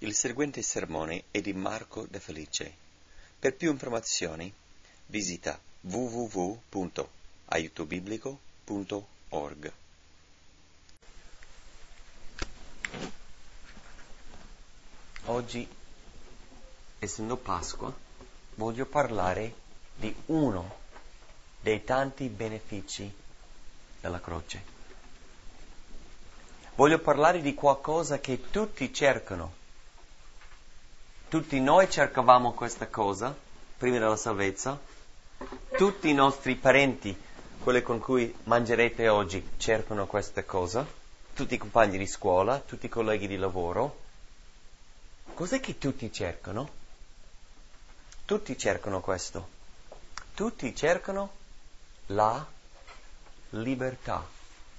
Il seguente sermone è di Marco De Felice. Per più informazioni visita www.aiutobiblico.org. Oggi, essendo Pasqua, voglio parlare di uno dei tanti benefici della croce. Voglio parlare di qualcosa che tutti cercano. Tutti noi cercavamo questa cosa prima della salvezza. Tutti i nostri parenti, quelli con cui mangerete oggi, cercano questa cosa. Tutti i compagni di scuola, tutti i colleghi di lavoro. Cos'è che tutti cercano? Tutti cercano questo. Tutti cercano la libertà.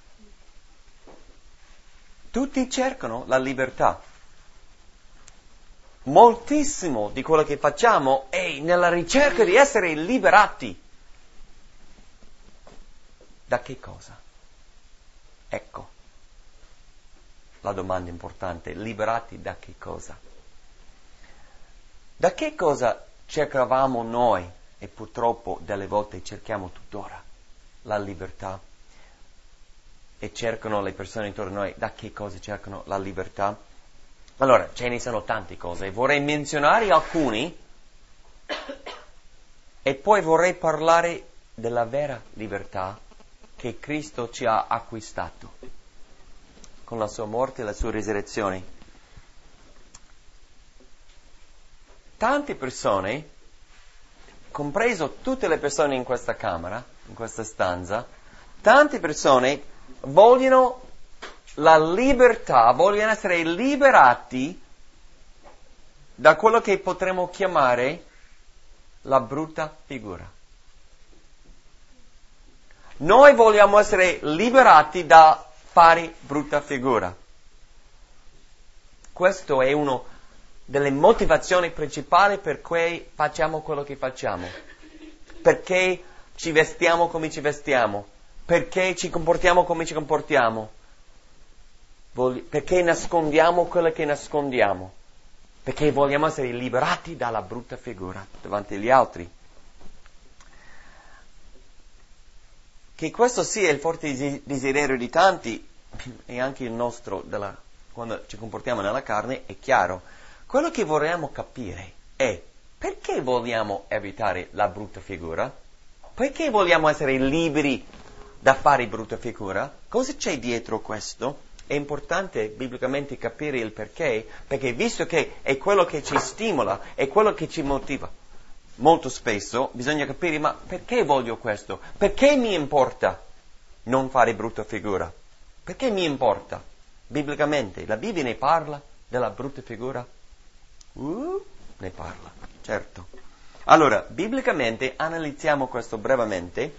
Tutti cercano la libertà. Moltissimo di quello che facciamo è nella ricerca di essere liberati. Da che cosa? Ecco la domanda importante. Liberati da che cosa? Da che cosa cercavamo noi, e purtroppo delle volte cerchiamo tuttora, la libertà? E cercano le persone intorno a noi, da che cosa cercano la libertà? Allora, ce ne sono tante cose, vorrei menzionare alcuni e poi vorrei parlare della vera libertà che Cristo ci ha acquistato con la sua morte e la sua risurrezione. Tante persone, compreso tutte le persone in questa camera, in questa stanza, tante persone vogliono la libertà, vogliono essere liberati da quello che potremmo chiamare la brutta figura. Noi vogliamo essere liberati da fare brutta figura. Questo è una delle motivazioni principali per cui facciamo quello che facciamo. Perché ci vestiamo come ci vestiamo. Perché ci comportiamo come ci comportiamo. Perché nascondiamo quello che nascondiamo. Perché vogliamo essere liberati dalla brutta figura davanti agli altri. Che questo sia il forte desiderio di tanti, e anche il nostro, quando ci comportiamo nella carne, è chiaro. Quello che vorremmo capire è perché vogliamo evitare la brutta figura? Perché vogliamo essere liberi da fare brutta figura? Cosa c'è dietro questo? È importante biblicamente capire il perché visto che è quello che ci stimola, è quello che ci motiva, molto spesso bisogna capire, ma perché voglio questo? Perché mi importa non fare brutta figura? Perché mi importa? Biblicamente, la Bibbia ne parla della brutta figura? Ne parla, certo. Allora, biblicamente analizziamo questo brevemente.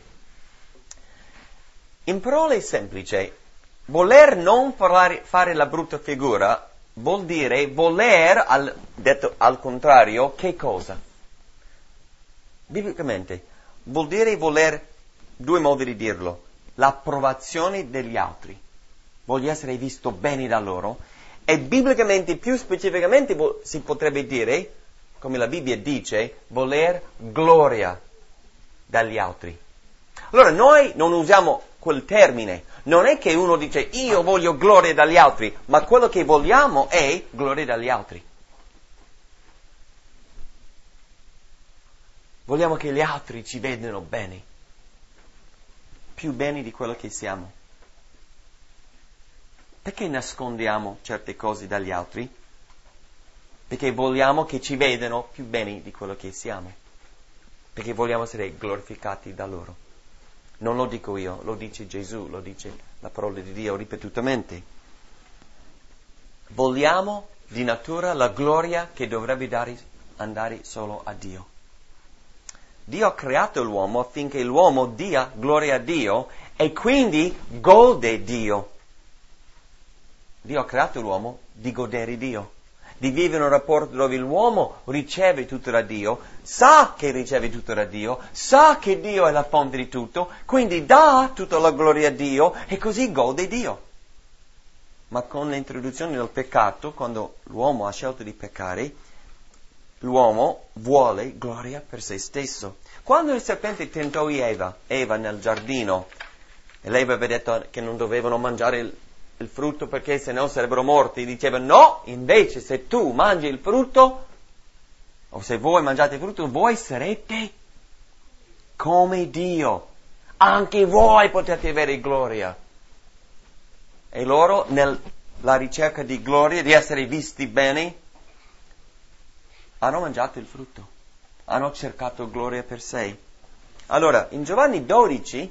In parole semplici, voler non fare la brutta figura vuol dire voler, detto al contrario, che cosa? Biblicamente vuol dire voler, due modi di dirlo, l'approvazione degli altri. Voglio essere visto bene da loro. E biblicamente, più specificamente, si potrebbe dire, come la Bibbia dice, voler gloria dagli altri. Allora, noi non usiamo quel termine. Non è che uno dice, io voglio gloria dagli altri, ma quello che vogliamo è gloria dagli altri. Vogliamo che gli altri ci vedano bene, più bene di quello che siamo. Perché nascondiamo certe cose dagli altri? Perché vogliamo che ci vedano più bene di quello che siamo. Perché vogliamo essere glorificati da loro. Non lo dico io, lo dice Gesù, lo dice la parola di Dio ripetutamente. Vogliamo di natura la gloria che dovrebbe andare solo a Dio. Dio ha creato l'uomo affinché l'uomo dia gloria a Dio e quindi gode Dio. Dio ha creato l'uomo di godere Dio, di vivere un rapporto dove l'uomo riceve tutto da Dio, sa che riceve tutto da Dio, sa che Dio è la fonte di tutto, quindi dà tutta la gloria a Dio e così gode Dio. Ma con l'introduzione del peccato, quando l'uomo ha scelto di peccare, l'uomo vuole gloria per se stesso. Quando il serpente tentò Eva nel giardino, e lei aveva detto che non dovevano mangiare il frutto perché se no sarebbero morti, diceva no, invece se tu mangi il frutto, o se voi mangiate il frutto, voi sarete come Dio. Anche voi potete avere gloria. E loro, nella ricerca di gloria, di essere visti bene, hanno mangiato il frutto. Hanno cercato gloria per sé. Allora, in Giovanni 12,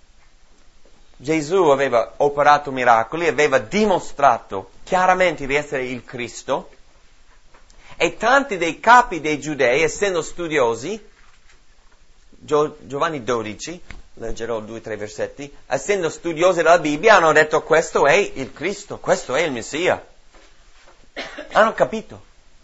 Gesù aveva operato miracoli, aveva dimostrato chiaramente di essere il Cristo, e tanti dei capi dei giudei, essendo studiosi, Giovanni 12, leggerò 2-3 versetti, essendo studiosi della Bibbia, hanno detto questo è il Cristo, questo è il Messia. Hanno capito.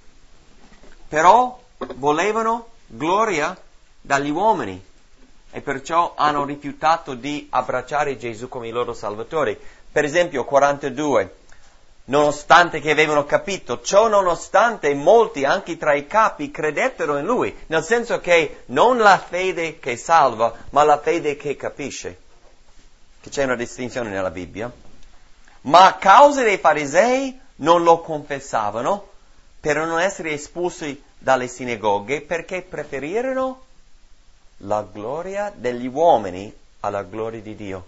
Però volevano gloria dagli uomini e perciò hanno rifiutato di abbracciare Gesù come il loro Salvatore. Per esempio 42, nonostante che avevano capito, ciò nonostante molti anche tra i capi credettero in Lui, nel senso che non la fede che salva, ma la fede che capisce, che c'è una distinzione nella Bibbia. Ma a causa dei farisei non lo confessavano per non essere espulsi dalle sinagoghe, perché preferirono la gloria degli uomini alla gloria di Dio.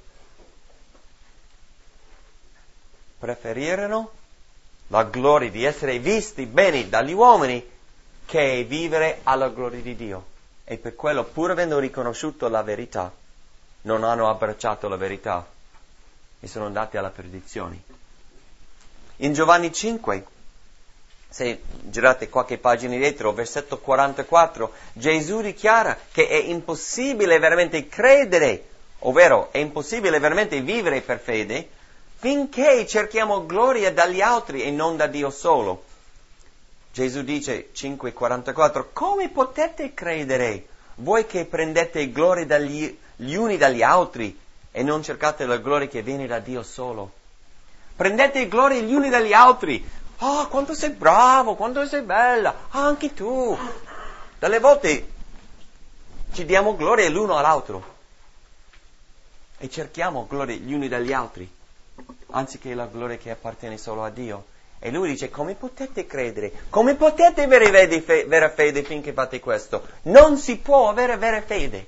Preferirono la gloria di essere visti bene dagli uomini che vivere alla gloria di Dio. E per quello, pur avendo riconosciuto la verità, non hanno abbracciato la verità e sono andati alla perdizione. In Giovanni 5, se girate qualche pagina dietro, versetto 44, Gesù dichiara che è impossibile veramente credere, ovvero è impossibile veramente vivere per fede, finché cerchiamo gloria dagli altri e non da Dio solo. Gesù dice, 5,44, come potete credere voi che prendete gloria gli uni dagli altri e non cercate la gloria che viene da Dio solo? Prendete gloria gli uni dagli altri. Ah, quanto sei bravo, quanto sei bella, anche tu. Dalle volte ci diamo gloria l'uno all'altro e cerchiamo gloria gli uni dagli altri, anziché la gloria che appartiene solo a Dio. E lui dice, come potete credere? Come potete avere vera fede finché fate questo? Non si può avere vera fede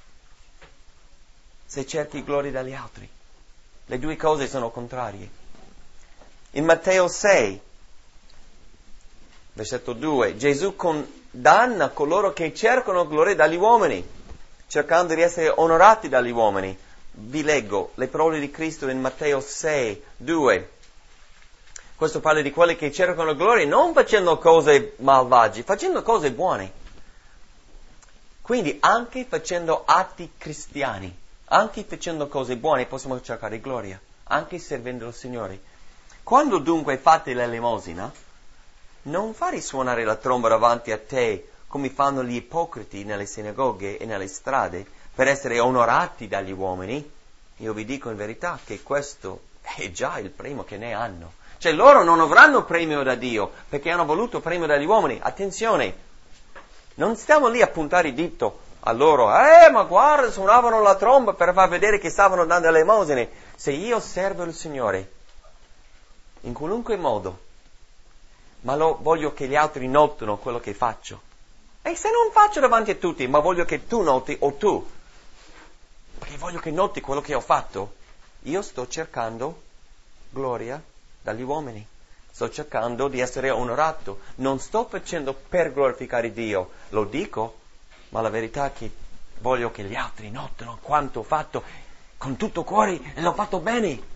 se cerchi gloria dagli altri. Le due cose sono contrarie. In Matteo 6, versetto 2, Gesù condanna coloro che cercano gloria dagli uomini, cercando di essere onorati dagli uomini. Vi leggo le parole di Cristo in Matteo 6, 2. Questo parla di quelli che cercano gloria non facendo cose malvagie, facendo cose buone. Quindi anche facendo atti cristiani, anche facendo cose buone possiamo cercare gloria, anche servendo il Signore. Quando dunque fate l'elemosina, non fare suonare la tromba davanti a te come fanno gli ipocriti nelle sinagoghe e nelle strade per essere onorati dagli uomini. Io vi dico in verità che questo è già il premio che ne hanno. Cioè loro non avranno premio da Dio perché hanno voluto premio dagli uomini. Attenzione, non stiamo lì a puntare il dito a loro. Ma guarda, suonavano la tromba per far vedere che stavano dando le elemosine. Se io servo il Signore in qualunque modo, ma voglio che gli altri notino quello che faccio. E se non faccio davanti a tutti, ma voglio che tu noti, o tu, perché voglio che noti quello che ho fatto, io sto cercando gloria dagli uomini. Sto cercando di essere onorato. Non sto facendo per glorificare Dio. Lo dico, ma la verità è che voglio che gli altri notino quanto ho fatto con tutto cuore e l'ho fatto bene.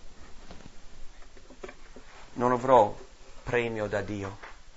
Non avrò premio da Dio.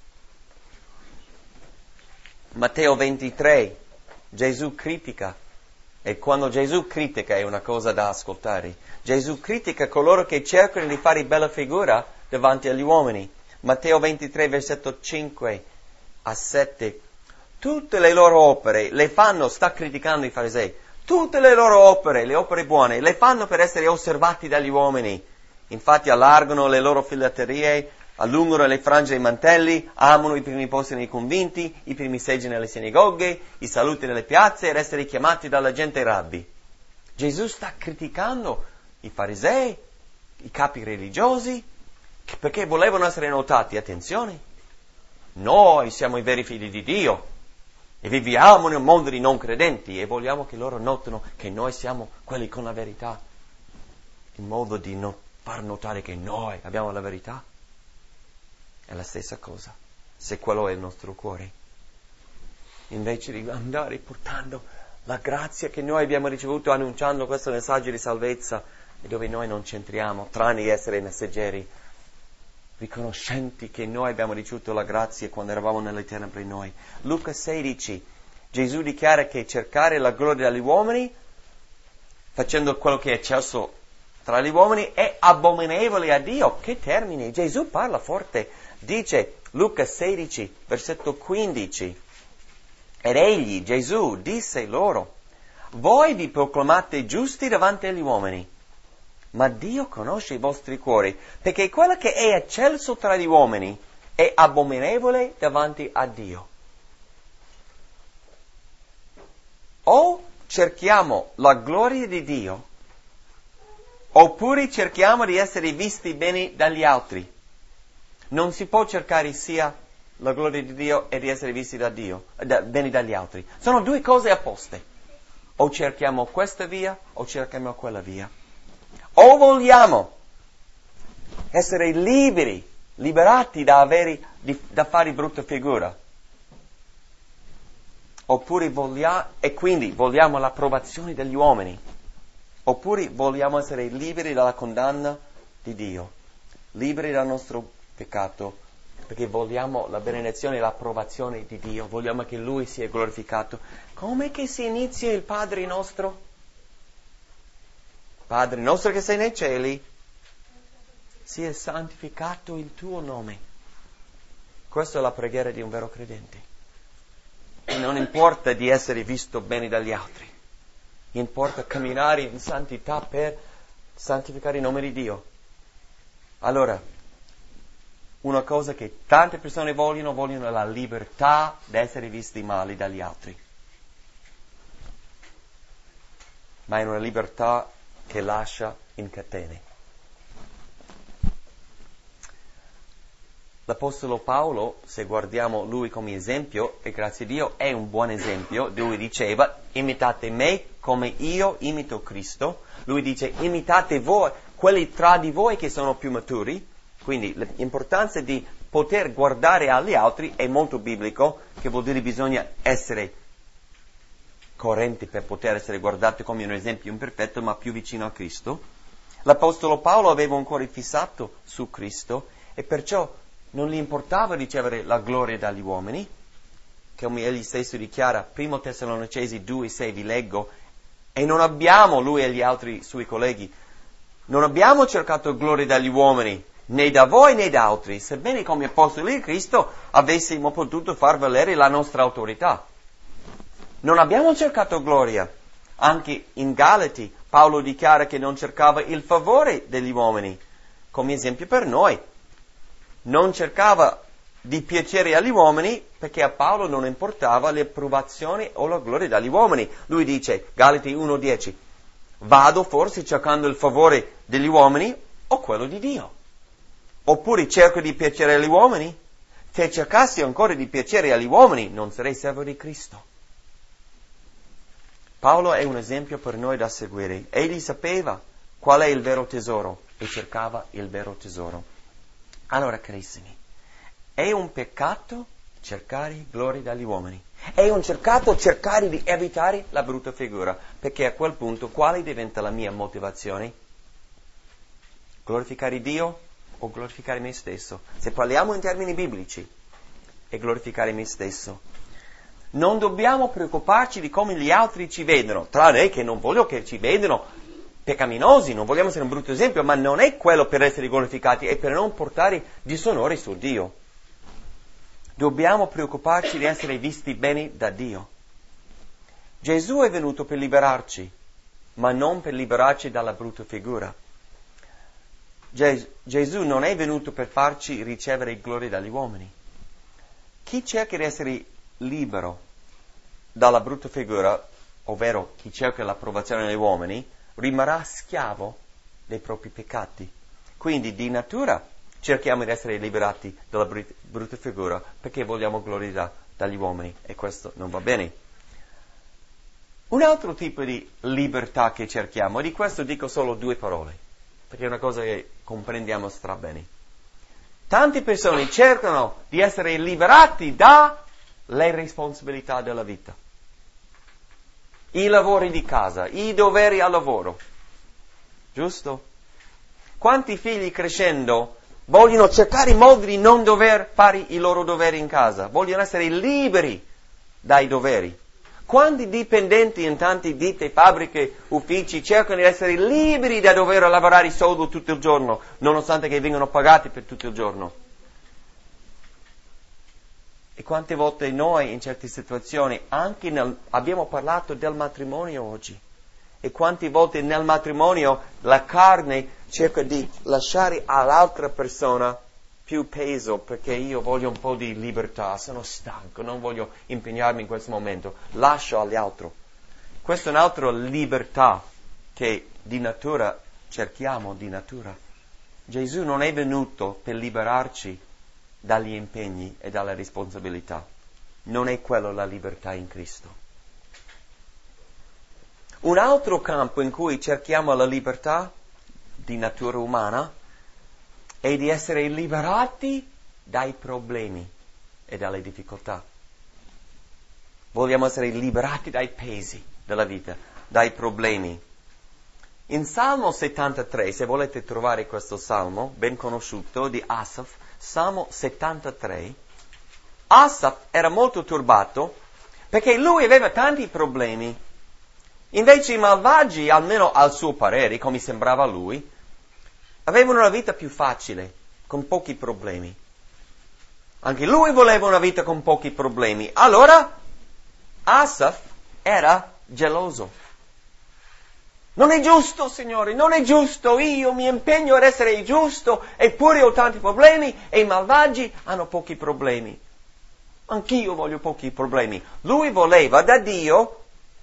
Matteo 23, Gesù critica, e quando Gesù critica è una cosa da ascoltare. Gesù critica coloro che cercano di fare bella figura davanti agli uomini. Matteo 23, versetto 5 a 7. Tutte le loro opere le fanno, sta criticando i farisei, tutte le loro opere, le opere buone, le fanno per essere osservati dagli uomini. Infatti allargano le loro filatterie, allungano le frange dei mantelli, amano i primi posti nei conventi, i primi seggi nelle sinagoghe, i saluti nelle piazze ed essere chiamati dalla gente rabbi. Gesù sta criticando i farisei, i capi religiosi, perché volevano essere notati. Attenzione, noi siamo i veri figli di Dio e viviamo in un mondo di non credenti e vogliamo che loro notino che noi siamo quelli con la verità, in modo di far notare che noi abbiamo la verità. È la stessa cosa, se quello è il nostro cuore. Invece di andare portando la grazia che noi abbiamo ricevuto, annunciando questo messaggio di salvezza, e dove noi non c'entriamo, tranne essere messaggeri, riconoscenti che noi abbiamo ricevuto la grazia quando eravamo nelle tenebre noi. Luca 16, Gesù dichiara che cercare la gloria dagli uomini, facendo quello che è eccesso tra gli uomini, è abominevole a Dio. Che termine! Gesù parla forte. Dice Luca 16, versetto 15, ed egli, Gesù, disse loro, voi vi proclamate giusti davanti agli uomini, ma Dio conosce i vostri cuori, perché quello che è eccelso tra gli uomini è abominevole davanti a Dio. O cerchiamo la gloria di Dio, oppure cerchiamo di essere visti bene dagli altri. Non si può cercare sia la gloria di Dio e di essere visti da Dio, bene dagli altri. Sono due cose opposte. O cerchiamo questa via o cerchiamo quella via. O vogliamo essere liberati da fare brutta figura. Oppure vogliamo l'approvazione degli uomini. Oppure vogliamo essere liberi dalla condanna di Dio, liberi dal nostro peccato, perché vogliamo la benedizione e l'approvazione di Dio, vogliamo che Lui sia glorificato. Come che si inizia il Padre nostro? Padre nostro che sei nei cieli, sia santificato il tuo nome. Questa è la preghiera di un vero credente. E non importa di essere visto bene dagli altri, importa camminare in santità per santificare il nome di Dio. Allora, una cosa che tante persone vogliono la libertà di essere visti male dagli altri. Ma è una libertà che lascia in catene. L'Apostolo Paolo, se guardiamo lui come esempio, e grazie a Dio è un buon esempio, lui diceva, imitate me come io imito Cristo. Lui dice, imitate voi, quelli tra di voi che sono più maturi. Quindi l'importanza di poter guardare agli altri è molto biblico, che vuol dire bisogna essere coerenti per poter essere guardati come un esempio imperfetto, ma più vicino a Cristo. L'Apostolo Paolo aveva un cuore fissato su Cristo e perciò non gli importava ricevere la gloria dagli uomini, come egli stesso dichiara, 1 Tessalonicesi 2,6 vi leggo, e non abbiamo, lui e gli altri suoi colleghi, non abbiamo cercato gloria dagli uomini, né da voi né da altri, sebbene come apostoli di Cristo avessimo potuto far valere la nostra autorità. Non abbiamo cercato gloria. Anche in Galati Paolo dichiara che non cercava il favore degli uomini, come esempio per noi. Non cercava di piacere agli uomini perché a Paolo non importava l'approvazione o la gloria dagli uomini. Lui dice, Galati 1,10, vado forse cercando il favore degli uomini o quello di Dio? Oppure cerco di piacere agli uomini? Se cercassi ancora di piacere agli uomini, non sarei servo di Cristo. Paolo è un esempio per noi da seguire. Egli sapeva qual è il vero tesoro e cercava il vero tesoro. Allora, carissimi, è un peccato cercare gloria dagli uomini. È un peccato cercare di evitare la brutta figura, perché a quel punto quale diventa la mia motivazione? Glorificare Dio o glorificare me stesso? Se parliamo in termini biblici, è glorificare me stesso. Non dobbiamo preoccuparci di come gli altri ci vedono, tranne che non voglio che ci vedano peccaminosi, non vogliamo essere un brutto esempio, ma non è quello per essere glorificati, è per non portare disonore su Dio. Dobbiamo preoccuparci di essere visti bene da Dio. Gesù è venuto per liberarci, ma non per liberarci dalla brutta figura. Gesù non è venuto per farci ricevere gloria dagli uomini. Chi cerca di essere libero dalla brutta figura, ovvero chi cerca l'approvazione degli uomini, rimarrà schiavo dei propri peccati. Quindi di natura cerchiamo di essere liberati dalla brutta figura perché vogliamo gloria dagli uomini e questo non va bene. Un altro tipo di libertà che cerchiamo, e di questo dico solo 2 parole, perché è una cosa che comprendiamo strabene. Tante persone cercano di essere liberati dalle responsabilità della vita, i lavori di casa, i doveri al lavoro, giusto? Quanti figli crescendo vogliono cercare i modi di non dover fare i loro doveri in casa, vogliono essere liberi dai doveri. Quanti dipendenti in tante ditte, fabbriche, uffici cercano di essere liberi da dover lavorare solo tutto il giorno, nonostante che vengano pagati per tutto il giorno. E quante volte noi in certe situazioni, abbiamo parlato del matrimonio oggi, e quante volte nel matrimonio la carne cerca di lasciare all'altra persona più peso perché io voglio un po' di libertà, sono stanco, non voglio impegnarmi in questo momento, lascio agli altri. Questa è un'altra libertà che di natura cerchiamo di natura. Gesù non è venuto per liberarci dagli impegni e dalle responsabilità. Non è quello la libertà in Cristo. Un altro campo in cui cerchiamo la libertà di natura umana è di essere liberati dai problemi e dalle difficoltà. Vogliamo essere liberati dai pesi della vita, dai problemi. In Salmo 73, se volete trovare questo salmo, ben conosciuto, di Asaf, Salmo 73, Asaf era molto turbato perché lui aveva tanti problemi. Invece i malvagi, almeno al suo parere, come sembrava a lui, avevano una vita più facile, con pochi problemi. Anche lui voleva una vita con pochi problemi. Allora, Asaf era geloso. Non è giusto, Signore, non è giusto. Io mi impegno ad essere giusto, eppure ho tanti problemi e i malvagi hanno pochi problemi. Anch'io voglio pochi problemi. Lui voleva da Dio,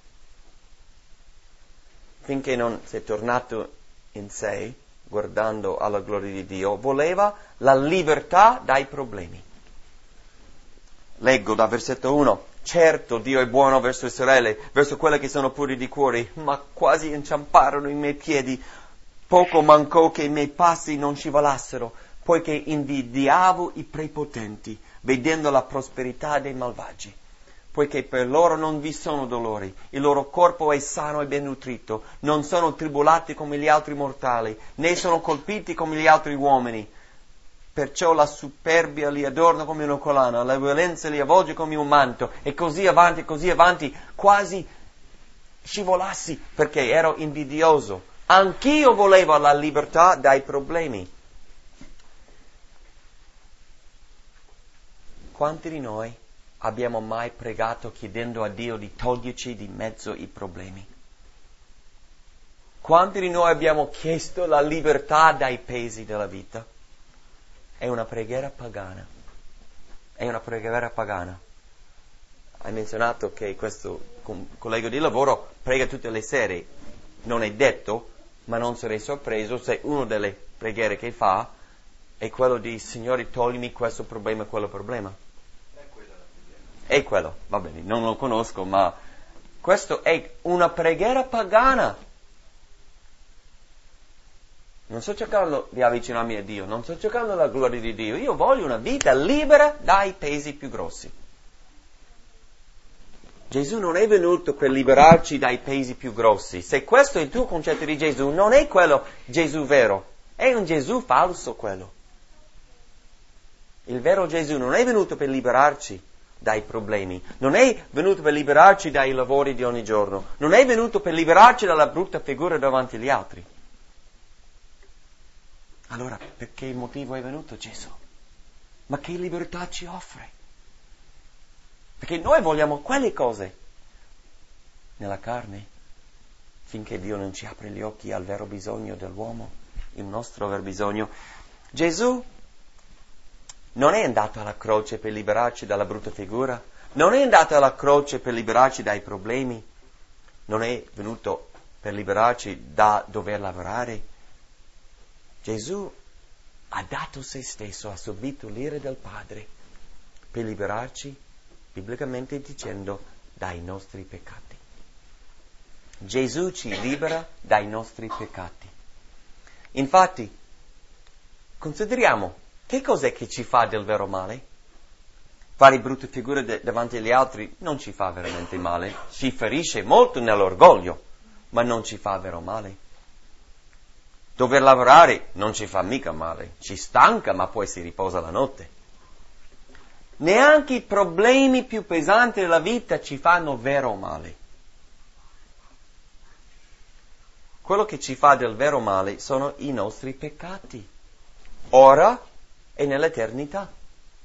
finché non si è tornato in sé, guardando alla gloria di Dio, voleva la libertà dai problemi. Leggo da versetto 1. Certo, Dio è buono verso le sorelle, verso quelle che sono puri di cuore, ma quasi inciamparono i miei piedi. Poco mancò che i miei passi non scivolassero, poiché invidiavo i prepotenti, vedendo la prosperità dei malvagi. Poiché per loro non vi sono dolori, il loro corpo è sano e ben nutrito, non sono tribulati come gli altri mortali, né sono colpiti come gli altri uomini. Perciò la superbia li adorna come una collana, la violenza li avvolge come un manto, e così avanti, quasi scivolassi, perché ero invidioso. Anch'io volevo la libertà dai problemi. Quanti di noi abbiamo mai pregato chiedendo a Dio di toglierci di mezzo i problemi? Quanti di noi abbiamo chiesto la libertà dai pesi della vita? È una preghiera pagana. È una preghiera pagana. Hai menzionato che questo collega di lavoro prega tutte le sere. Non è detto, ma non sarei sorpreso se una delle preghiere che fa è quello di Signore toglimi questo problema e quello problema. È quello, va bene, non lo conosco, ma questo è una preghiera pagana. Non sto cercando di avvicinarmi a Dio, non sto cercando la gloria di Dio. Io voglio una vita libera dai pesi più grossi. Gesù non è venuto per liberarci dai pesi più grossi. Se questo è il tuo concetto di Gesù, non è quello Gesù vero. È un Gesù falso quello. Il vero Gesù non è venuto per liberarci dai problemi. Non è venuto per liberarci dai lavori di ogni giorno. Non è venuto per liberarci dalla brutta figura davanti agli altri. Allora, per che motivo è venuto Gesù? Ma che libertà ci offre? Perché noi vogliamo quelle cose nella carne, finché Dio non ci apre gli occhi al vero bisogno dell'uomo. il nostro aver bisogno. Gesù non è andato alla croce per liberarci dalla brutta figura, non è andato alla croce per liberarci dai problemi, non è venuto per liberarci da dover lavorare. Gesù ha dato se stesso, ha subito l'ira del Padre per liberarci, biblicamente dicendo, dai nostri peccati. Gesù ci libera dai nostri peccati. Infatti, consideriamo, che cos'è che ci fa del vero male? Fare brutte figure davanti agli altri non ci fa veramente male, ci ferisce molto nell'orgoglio, ma non ci fa vero male. Dover lavorare non ci fa mica male, ci stanca, ma poi si riposa la notte. Neanche i problemi più pesanti della vita ci fanno vero male. Quello che ci fa del vero male sono i nostri peccati, ora e nell'eternità.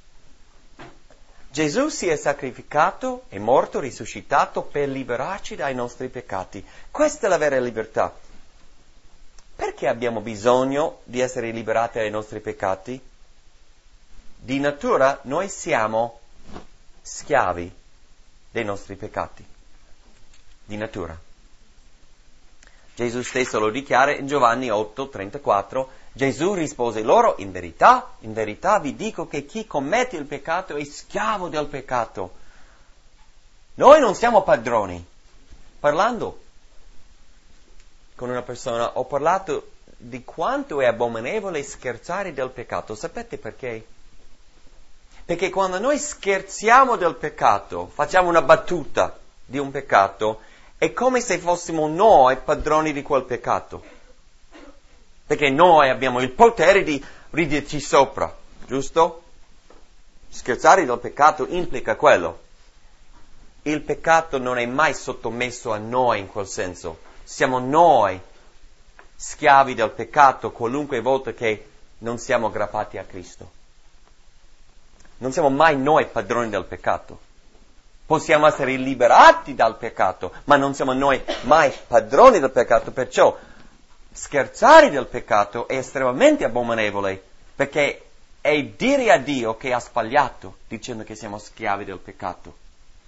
Gesù si è sacrificato, è morto, risuscitato per liberarci dai nostri peccati. Questa è la vera libertà. Perché abbiamo bisogno di essere liberati dai nostri peccati? Di natura noi siamo schiavi dei nostri peccati. Di natura. Gesù stesso lo dichiara in Giovanni 8:34. Gesù rispose loro, in verità vi dico che chi commette il peccato è schiavo del peccato. Noi non siamo padroni. Parlando con una persona ho parlato di quanto è abominevole scherzare del peccato. Sapete perché? Perché quando noi scherziamo del peccato, facciamo una battuta di un peccato, è come se fossimo noi padroni di quel peccato. Perché noi abbiamo il potere di riderci sopra, giusto? Scherzare del peccato implica quello. Il peccato non è mai sottomesso a noi in quel senso. Siamo noi schiavi del peccato qualunque volta che non siamo aggrappati a Cristo. Non siamo mai noi padroni del peccato. Possiamo essere liberati dal peccato, ma non siamo noi mai padroni del peccato. Perciò scherzare del peccato è estremamente abominevole, perché è dire a Dio che ha sbagliato dicendo che siamo schiavi del peccato.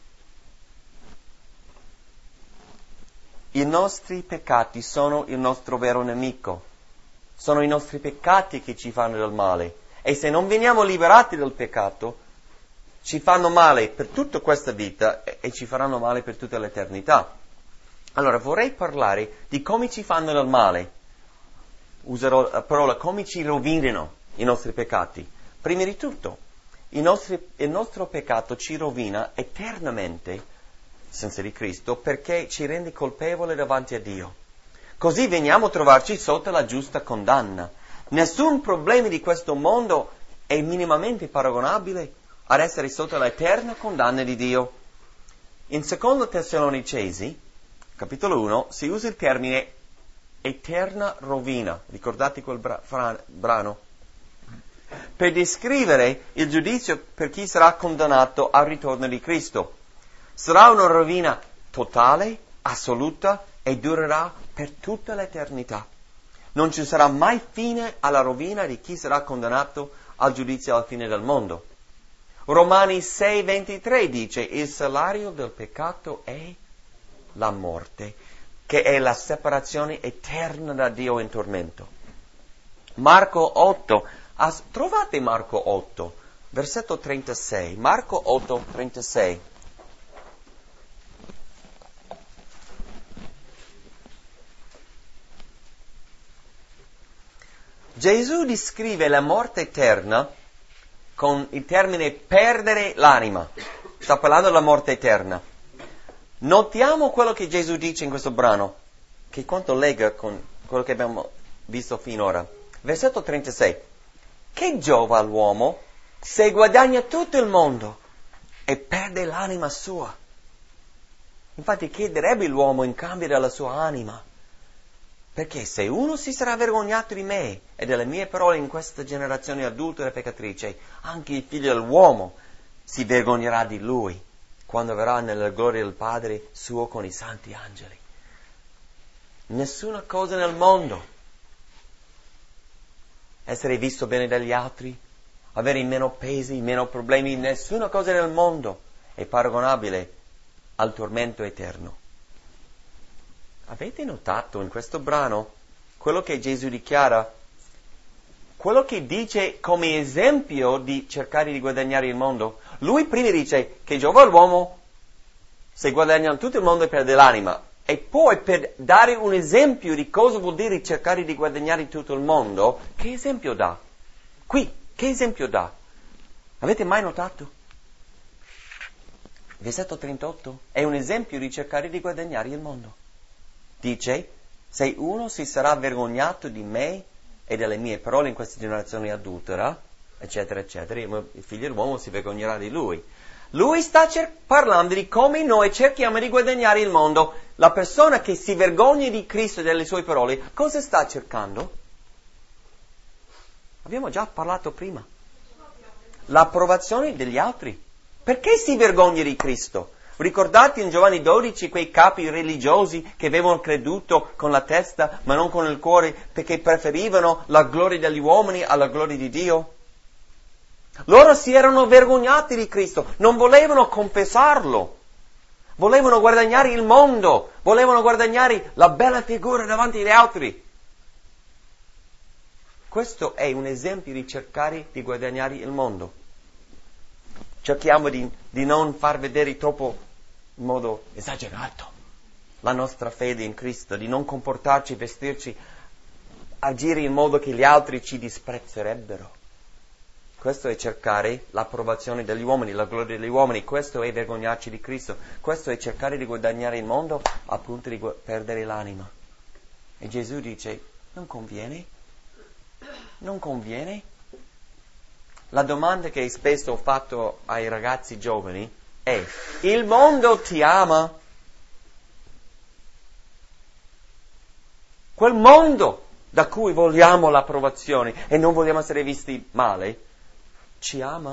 I nostri peccati sono il nostro vero nemico. Sono i nostri peccati che ci fanno del male. E se non veniamo liberati dal peccato, ci fanno male per tutta questa vita e ci faranno male per tutta l'eternità. Allora vorrei parlare di come ci fanno del male. Userò la parola come ci rovinano i nostri peccati. Prima di tutto, il nostro peccato ci rovina eternamente senza di Cristo, perché ci rende colpevole davanti a Dio. Così veniamo a trovarci sotto la giusta condanna. Nessun problema di questo mondo è minimamente paragonabile ad essere sotto l'eterna condanna di Dio. In 2 Tessalonicesi, capitolo 1, si usa il termine eterna rovina. Ricordate quel brano? Per descrivere il giudizio per chi sarà condannato al ritorno di Cristo. Sarà una rovina totale, assoluta e durerà per tutta l'eternità. Non ci sarà mai fine alla rovina di chi sarà condannato al giudizio alla fine del mondo. Romani 6:23 dice: il salario del peccato è la morte, che è la separazione eterna da Dio in tormento. Marco 8, trovate Marco 8, versetto 36. Marco 8, 36. Gesù descrive la morte eterna con il termine perdere l'anima. Sta parlando della morte eterna. Notiamo quello che Gesù dice in questo brano, che quanto lega con quello che abbiamo visto finora. Versetto 36. Che giova all'uomo se guadagna tutto il mondo e perde l'anima sua? Infatti chiederebbe l'uomo in cambio della sua anima? Perché se uno si sarà vergognato di me e delle mie parole in questa generazione adultera e peccatrice, anche il figlio dell'uomo si vergognerà di lui quando verrà nella gloria del Padre suo con i santi angeli. Nessuna cosa nel mondo essere visto bene dagli altri, avere meno pesi, meno problemi, nessuna cosa nel mondo è paragonabile al tormento eterno. Avete notato in questo brano quello che Gesù dichiara? Quello che dice come esempio di cercare di guadagnare il mondo? Lui prima dice che giova all'uomo se guadagna tutto il mondo e perde l'anima. E poi per dare un esempio di cosa vuol dire cercare di guadagnare tutto il mondo, che esempio dà? Qui, che esempio dà? Avete mai notato? Versetto 38 è un esempio di cercare di guadagnare il mondo. Dice, se uno si sarà vergognato di me e delle mie parole in questa generazione adultera, eccetera, eccetera, il figlio dell'uomo si vergognerà di lui. Lui sta parlando di come noi cerchiamo di guadagnare il mondo. La persona che si vergogna di Cristo e delle sue parole, cosa sta cercando? Abbiamo già parlato prima. L'approvazione degli altri. Perché si vergogna di Cristo? Ricordate in Giovanni 12 quei capi religiosi che avevano creduto con la testa ma non con il cuore perché preferivano la gloria degli uomini alla gloria di Dio? Loro si erano vergognati di Cristo, non volevano confessarlo, volevano guadagnare il mondo, volevano guadagnare la bella figura davanti agli altri. Questo è un esempio di cercare di guadagnare il mondo. Cerchiamo di non far vedere troppo in modo esagerato la nostra fede in Cristo, di non comportarci, vestirci, agire in modo che gli altri ci disprezzerebbero. Questo è cercare l'approvazione degli uomini, la gloria degli uomini, questo è vergognarci di Cristo, questo è cercare di guadagnare il mondo a punto di perdere l'anima. E Gesù dice, non conviene? Non conviene? La domanda che spesso ho fatto ai ragazzi giovani è, il mondo ti ama? Quel mondo da cui vogliamo l'approvazione e non vogliamo essere visti male, ci ama?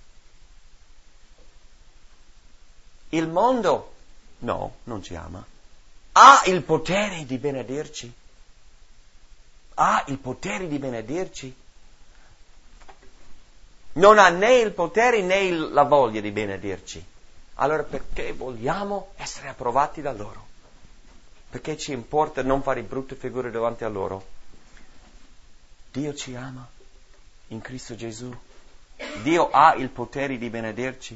Il mondo? No, non ci ama. Ha il potere di benedirci? Ha il potere di benedirci? Non ha né il potere né la voglia di benedirci. Allora perché vogliamo essere approvati da loro? Perché ci importa non fare brutte figure davanti a loro? Dio ci ama in Cristo Gesù. Dio ha il potere di benedirci.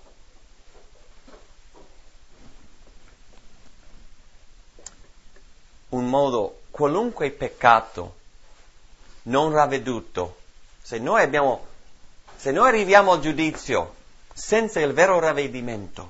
Un modo, qualunque peccato non ravveduto, se noi arriviamo al giudizio senza il vero ravvedimento,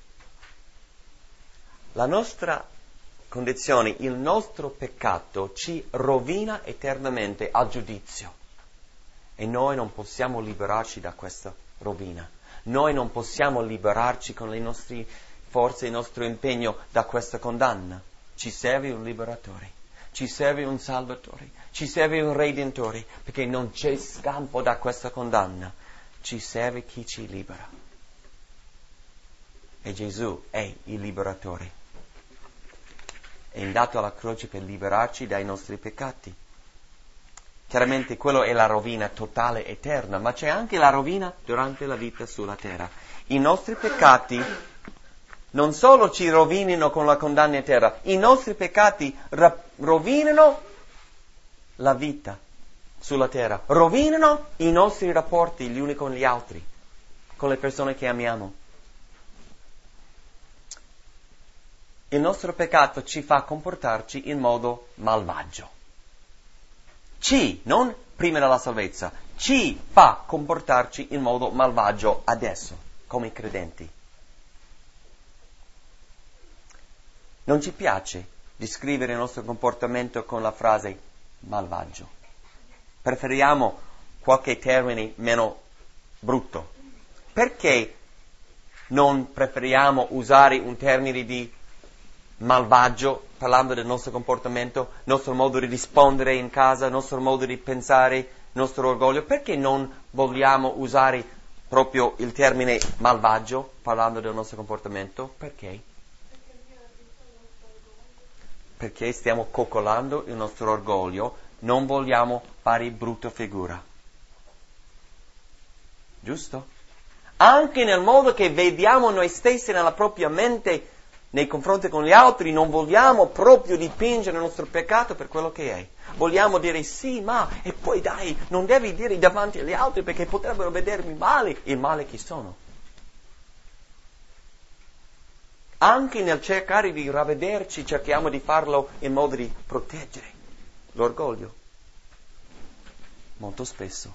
la nostra condizione, il nostro peccato ci rovina eternamente al giudizio. E noi non possiamo liberarci da questa rovina. Noi non possiamo liberarci con le nostre forze, il nostro impegno da questa condanna. Ci serve un liberatore, ci serve un salvatore, ci serve un redentore, perché non c'è scampo da questa condanna. Ci serve chi ci libera. E Gesù è il liberatore. È andato alla croce per liberarci dai nostri peccati. Chiaramente quello è la rovina totale, eterna, ma c'è anche la rovina durante la vita sulla terra. I nostri peccati non solo ci rovinano con la condanna eterna, i nostri peccati rovinano la vita sulla terra, rovinano i nostri rapporti gli uni con gli altri, con le persone che amiamo. Il nostro peccato ci fa comportarci in modo malvagio. Non prima della salvezza, ci fa comportarci in modo malvagio adesso, come credenti. Non ci piace descrivere il nostro comportamento con la frase malvagio. Preferiamo qualche termine meno brutto. Perché non preferiamo usare un termine di malvagio parlando del nostro comportamento, il nostro modo di rispondere in casa, il nostro modo di pensare, il nostro orgoglio? Perché non vogliamo usare proprio il termine malvagio parlando del nostro comportamento? Perché? Perché stiamo coccolando il nostro orgoglio non vogliamo fare brutta figura. Giusto? Anche nel modo che vediamo noi stessi nella propria mente nei confronti con gli altri, non vogliamo proprio dipingere il nostro peccato per quello che è. Vogliamo dire sì, ma, e poi dai, non devi dire davanti agli altri perché potrebbero vedermi male, il male che sono. Anche nel cercare di ravvederci, cerchiamo di farlo in modo di proteggere l'orgoglio. Molto spesso.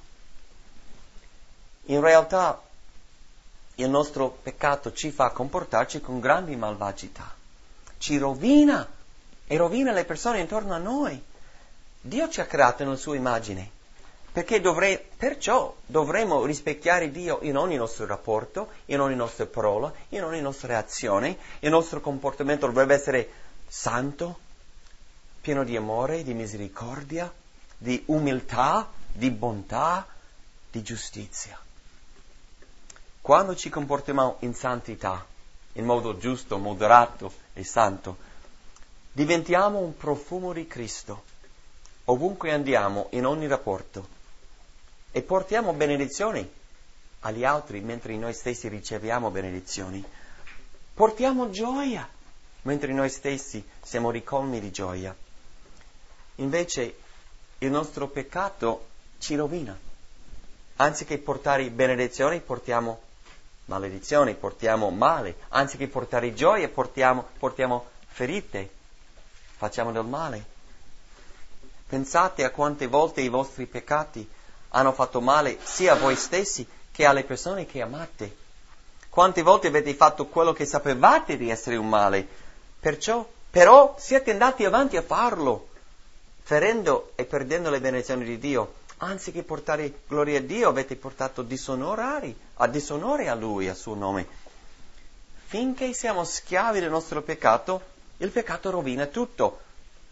In realtà, il nostro peccato ci fa comportarci con grandi malvagità. Ci rovina e rovina le persone intorno a noi. Dio ci ha creato nella sua immagine, perciò dovremo rispecchiare Dio in ogni nostro rapporto, in ogni nostra parola, in ogni nostra azione. Il nostro comportamento dovrebbe essere santo, pieno di amore, di misericordia, di umiltà, di bontà, di giustizia. Quando ci comportiamo in santità, in modo giusto, moderato e santo, diventiamo un profumo di Cristo ovunque andiamo, in ogni rapporto, e portiamo benedizioni agli altri mentre noi stessi riceviamo benedizioni. Portiamo gioia mentre noi stessi siamo ricolmi di gioia. Invece il nostro peccato ci rovina. Anziché portare benedizioni, portiamo maledizioni, portiamo male. Anziché portare gioia, portiamo ferite, facciamo del male. Pensate a quante volte i vostri peccati hanno fatto male sia a voi stessi che alle persone che amate. Quante volte avete fatto quello che sapevate di essere un male, però siete andati avanti a farlo, ferendo e perdendo le benedizioni di Dio. Anziché portare gloria a Dio, avete portato disonore a Lui, al suo nome. Finché siamo schiavi del nostro peccato, il peccato rovina tutto.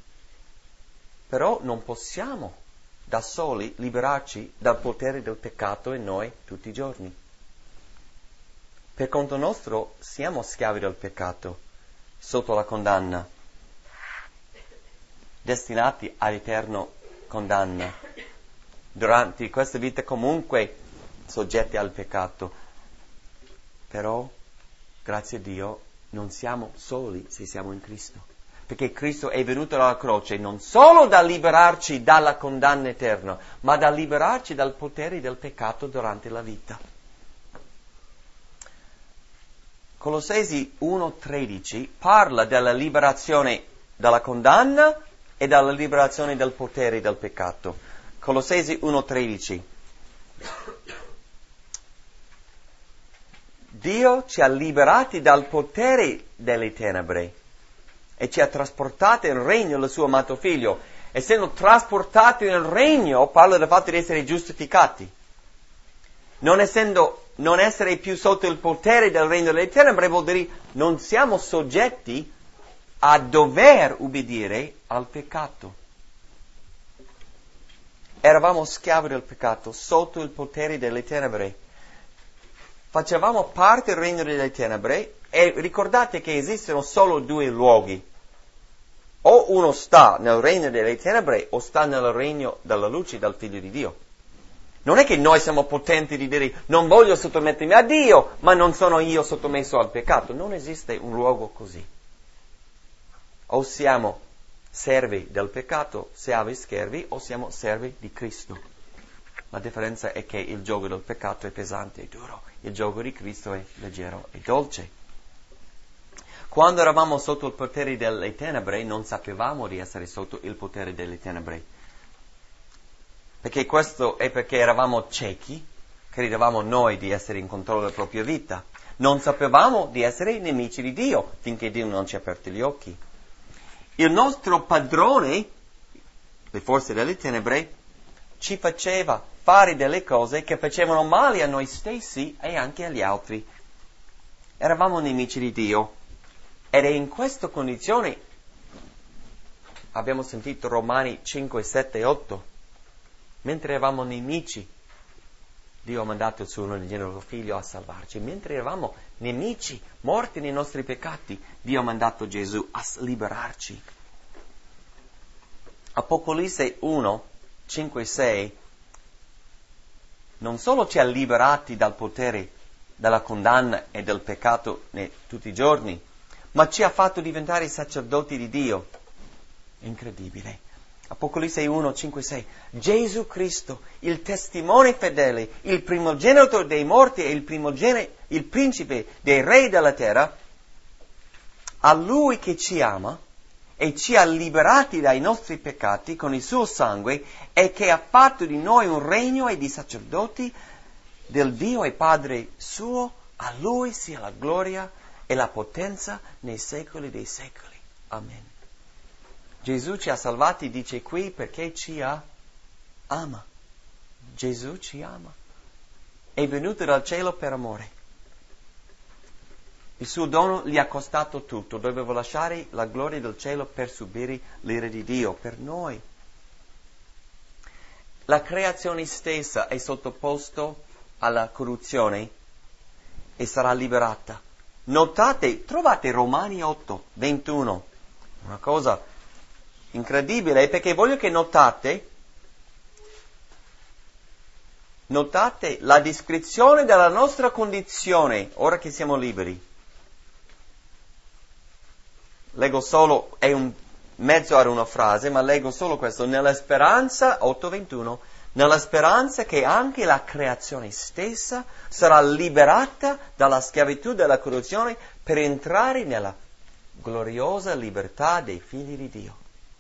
Però non possiamo da soli liberarci dal potere del peccato in noi tutti i giorni. Per conto nostro siamo schiavi del peccato, sotto la condanna, destinati all'eterna condanna. Durante questa vita comunque soggetti al peccato. Però, grazie a Dio, non siamo soli se siamo in Cristo. Perché Cristo è venuto alla croce non solo da liberarci dalla condanna eterna, ma da liberarci dal potere del peccato durante la vita. Colossesi 1,13 parla della liberazione dalla condanna e dalla liberazione del potere del peccato. Colossesi 1,13. Dio ci ha liberati dal potere delle tenebre e ci ha trasportati nel regno del suo amato figlio. Essendo trasportati nel regno, parla del fatto di essere giustificati. Non essere più sotto il potere del regno delle tenebre vuol dire non siamo soggetti a dover ubbidire al peccato. Eravamo schiavi del peccato, sotto il potere delle tenebre. Facevamo parte del regno delle tenebre e ricordate che esistono solo due luoghi. O uno sta nel regno delle tenebre o sta nel regno della luce del Figlio di Dio. Non è che noi siamo potenti di dire non voglio sottomettermi a Dio, ma non sono io sottomesso al peccato. Non esiste un luogo così. O siamo servi del peccato, siamo schiavi, o siamo servi di Cristo. La differenza è che il giogo del peccato è pesante e duro, il giogo di Cristo è leggero e dolce. Quando eravamo sotto il potere delle tenebre, non sapevamo di essere sotto il potere delle tenebre. Perché questo è perché eravamo ciechi, credevamo noi di essere in controllo della propria vita. Non sapevamo di essere nemici di Dio, finché Dio non ci ha aperto gli occhi. Il nostro padrone, le forze delle tenebre, ci faceva fare delle cose che facevano male a noi stessi e anche agli altri. Eravamo nemici di Dio. Ed è in questa condizione, abbiamo sentito Romani 5, 7 e 8, mentre eravamo nemici, Dio ha mandato il suo unigenito figlio a salvarci. Mentre eravamo nemici, morti nei nostri peccati, Dio ha mandato Gesù a liberarci. Apocalisse 1, 5 e 6 non solo ci ha liberati dal potere della condanna e del peccato tutti i giorni, ma ci ha fatto diventare sacerdoti di Dio. Incredibile. Apocalisse 1, 5, 6. Gesù Cristo, il testimone fedele, il primogenito dei morti e il principe dei re della terra, a Lui che ci ama e ci ha liberati dai nostri peccati con il suo sangue e che ha fatto di noi un regno e di sacerdoti del Dio e Padre suo, a Lui sia la gloria e la potenza nei secoli dei secoli. Amen. Gesù ci ha salvati, dice qui, perché ci ama. Gesù ci ama. È venuto dal cielo per amore. Il suo dono gli ha costato tutto. Doveva lasciare la gloria del cielo per subire l'ira di Dio, per noi. La creazione stessa è sottoposta alla corruzione e sarà liberata. Notate, trovate Romani 8, 21. Una cosa incredibile, perché voglio che notate la descrizione della nostra condizione, ora che siamo liberi. Leggo solo, è un mezzo ad una frase, ma leggo solo questo. Nella speranza, 8:21, nella speranza che anche la creazione stessa sarà liberata dalla schiavitù della corruzione per entrare nella gloriosa libertà dei figli di Dio.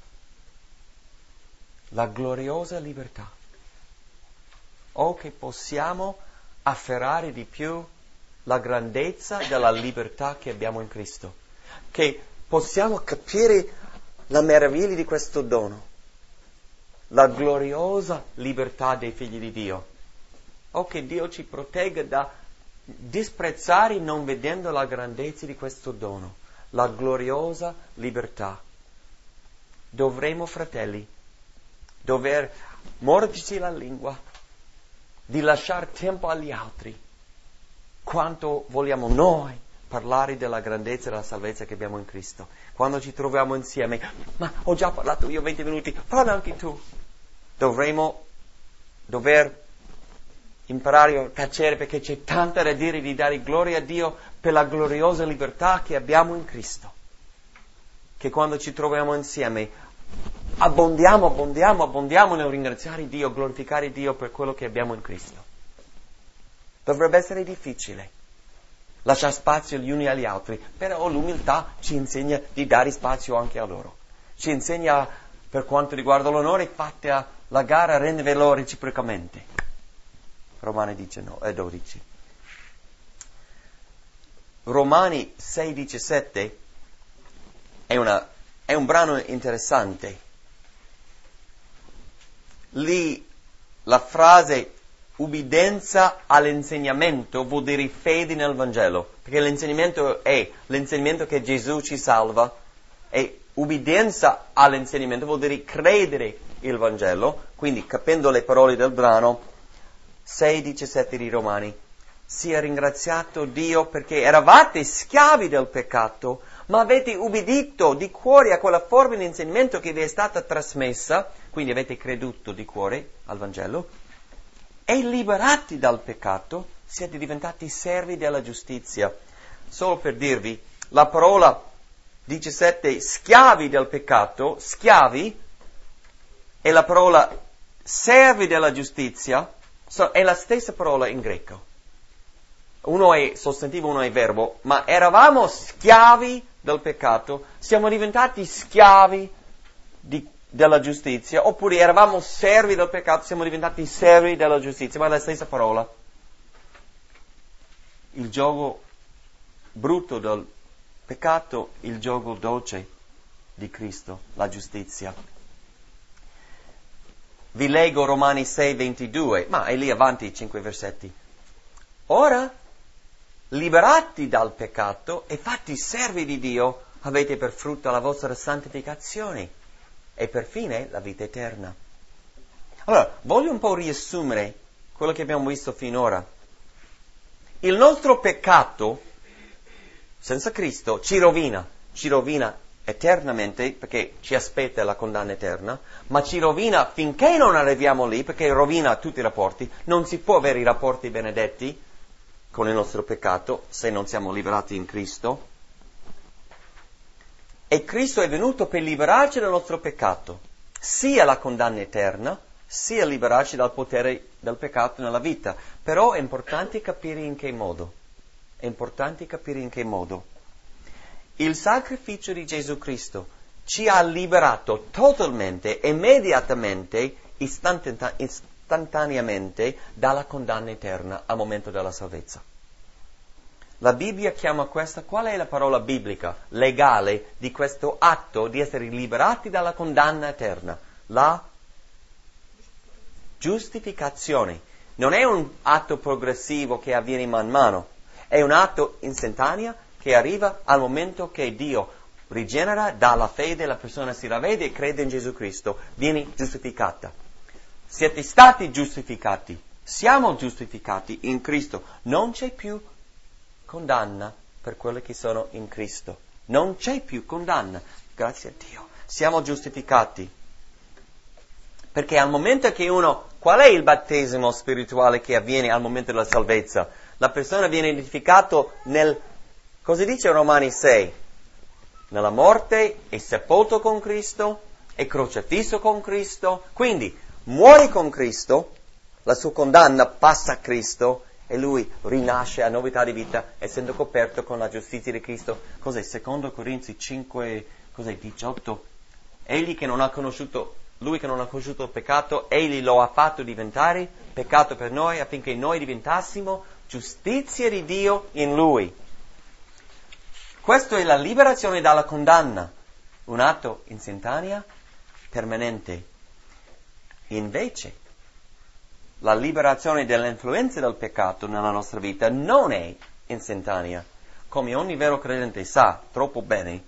La gloriosa libertà. O che possiamo afferrare di più la grandezza della libertà che abbiamo in Cristo. Che possiamo capire la meraviglia di questo dono. La gloriosa libertà dei figli di Dio. O che Dio ci protegga da disprezzare non vedendo la grandezza di questo dono. La gloriosa libertà. Dovremo, fratelli, dover morderci la lingua, di lasciare tempo agli altri, quanto vogliamo noi parlare della grandezza e della salvezza che abbiamo in Cristo. Quando ci troviamo insieme, ma ho già parlato io 20 minuti, parla anche tu. Dover imparare a tacere perché c'è tanto da dire di dare gloria a Dio per la gloriosa libertà che abbiamo in Cristo. Che quando ci troviamo insieme abbondiamo nel ringraziare Dio, glorificare Dio per quello che abbiamo in Cristo. Dovrebbe essere difficile lasciare spazio gli uni agli altri, però l'umiltà ci insegna di dare spazio anche a loro. Ci insegna, per quanto riguarda l'onore, fate la gara, rendevelo reciprocamente. Romani 12. Romani 6,17 è un brano interessante. Lì la frase ubbidienza all'insegnamento vuol dire fede nel Vangelo, perché l'insegnamento è l'insegnamento che Gesù ci salva, e ubbidienza all'insegnamento vuol dire credere il Vangelo. Quindi, capendo le parole del brano 6,17 di Romani, sia ringraziato Dio perché eravate schiavi del peccato, ma avete ubbidito di cuore a quella forma di insegnamento che vi è stata trasmessa, quindi avete creduto di cuore al Vangelo, e liberati dal peccato siete diventati servi della giustizia. Solo per dirvi, la parola 17, schiavi del peccato, schiavi, e la parola servi della giustizia, è la stessa parola in greco. Uno è sostantivo, uno è verbo, ma eravamo schiavi del peccato, siamo diventati schiavi della giustizia, oppure eravamo servi del peccato, siamo diventati servi della giustizia, ma è la stessa parola. Il gioco brutto del peccato, il gioco dolce di Cristo, la giustizia. Vi leggo Romani 6:22, ma è lì avanti 5 versetti. Ora, liberati dal peccato e fatti servi di Dio, avete per frutto la vostra santificazione e per fine la vita eterna. Allora, voglio un po' riassumere quello che abbiamo visto finora. Il nostro peccato, senza Cristo, ci rovina eternamente, perché ci aspetta la condanna eterna, ma ci rovina finché non arriviamo lì, perché rovina tutti i rapporti. Non si può avere i rapporti benedetti con il nostro peccato se non siamo liberati in Cristo. E Cristo è venuto per liberarci dal nostro peccato, sia la condanna eterna, sia liberarci dal potere del peccato nella vita. Però è importante capire in che modo. È importante capire in che modo. Il sacrificio di Gesù Cristo ci ha liberato totalmente, immediatamente, istantaneamente dalla condanna eterna al momento della salvezza. La Bibbia chiama questa, qual è la parola biblica, legale, di questo atto di essere liberati dalla condanna eterna? La giustificazione. Non è un atto progressivo che avviene man mano, è un atto istantaneo che arriva al momento che Dio rigenera, dalla fede, la persona si ravvede e crede in Gesù Cristo, viene giustificata. Siete stati giustificati, siamo giustificati in Cristo, non c'è più condanna per quelli che sono in Cristo. Non c'è più condanna, grazie a Dio. Siamo giustificati. Perché al momento che qual è il battesimo spirituale che avviene al momento della salvezza? La persona viene identificato cosa dice Romani 6? Nella morte è sepolto con Cristo, è crocefisso con Cristo, quindi muore con Cristo, la sua condanna passa a Cristo, e lui rinasce a novità di vita, essendo coperto con la giustizia di Cristo. Cos'è? Secondo Corinzi 5, 18. Lui che non ha conosciuto il peccato, egli lo ha fatto diventare peccato per noi, affinché noi diventassimo giustizia di Dio in lui. Questa è la liberazione dalla condanna, un atto istantaneo, permanente. Invece, la liberazione dall'influenza del peccato nella nostra vita non è istantanea, come ogni vero credente sa troppo bene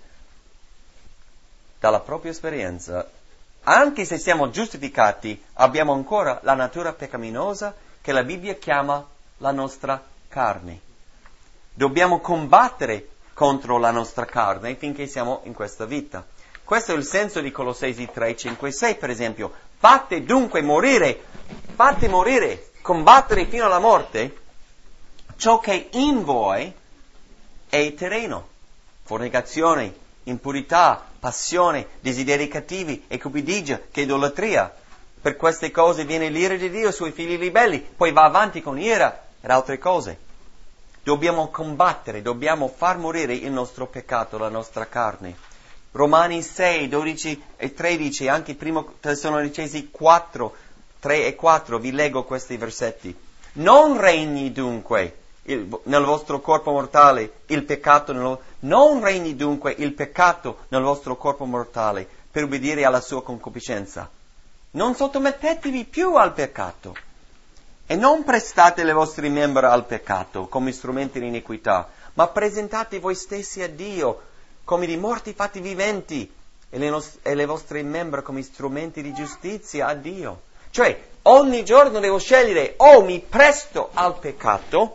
dalla propria esperienza. Anche se siamo giustificati, abbiamo ancora la natura peccaminosa che la Bibbia chiama la nostra carne. Dobbiamo combattere contro la nostra carne finché siamo in questa vita. Questo è il senso di Colossesi 3, 5, 6, per esempio. Fate morire, combattere fino alla morte ciò che in voi è terreno, fornicazione, impurità, passione, desideri cattivi, e cupidigia, che idolatria. Per queste cose viene l'ira di Dio sui figli ribelli, poi va avanti con ira ed altre cose. Dobbiamo combattere, dobbiamo far morire il nostro peccato, la nostra carne. Romani 6, 12 e 13, anche 1 Tessalonicesi 4, 3 e 4, vi leggo questi versetti. Non regni dunque nel vostro corpo mortale il peccato, non regni dunque il peccato nel vostro corpo mortale per ubbidire alla sua concupiscenza. Non sottomettetevi più al peccato e non prestate le vostre membra al peccato come strumenti di iniquità, ma presentate voi stessi a Dio come di morti fatti viventi e le vostre membra come strumenti di giustizia a Dio. Cioè, ogni giorno devo scegliere o mi presto al peccato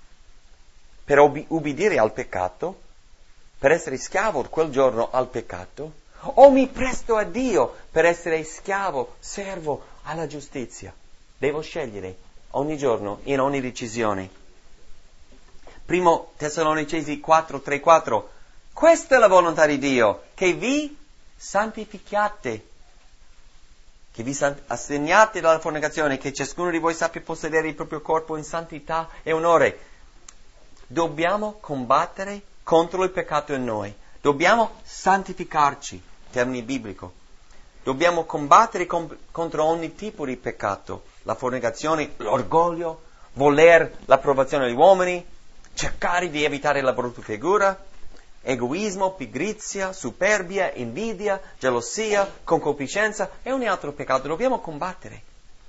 per ubbidire al peccato, per essere schiavo quel giorno al peccato, o mi presto a Dio per essere schiavo, servo alla giustizia. Devo scegliere ogni giorno, in ogni decisione. 1 Tessalonicesi 4, 3, 4. Questa è la volontà di Dio, che vi santificate, che vi assegniate dalla fornicazione, che ciascuno di voi sappia possedere il proprio corpo in santità e onore. Dobbiamo combattere contro il peccato in noi. Dobbiamo santificarci, termine biblico. Dobbiamo combattere contro ogni tipo di peccato. La fornicazione, l'orgoglio, voler l'approvazione degli uomini, cercare di evitare la brutta figura, egoismo, pigrizia, superbia, invidia, gelosia, concupiscenza e ogni altro peccato. Dobbiamo combattere.